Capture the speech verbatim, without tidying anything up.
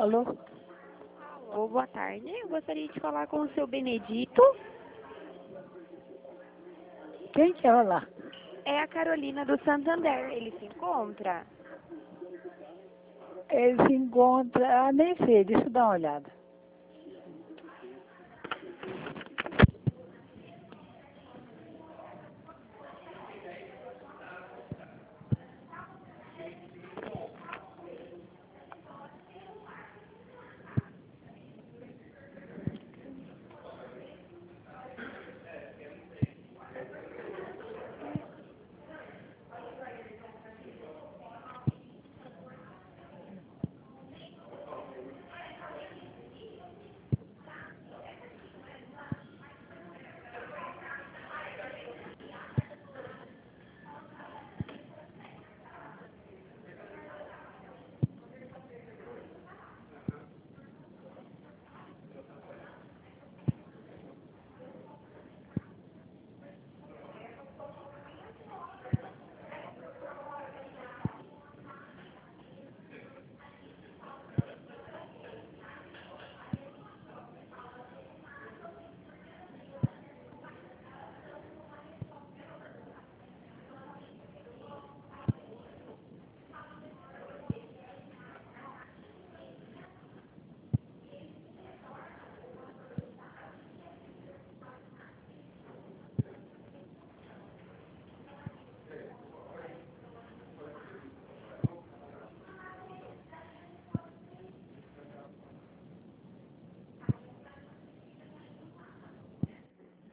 Alô? Alô, boa tarde. Eu gostaria de falar com o seu Benedito. Quem quer falar? É a Carolina do Santander. Ele se encontra? Ele se encontra... Ah, nem sei, deixa eu dar uma olhada.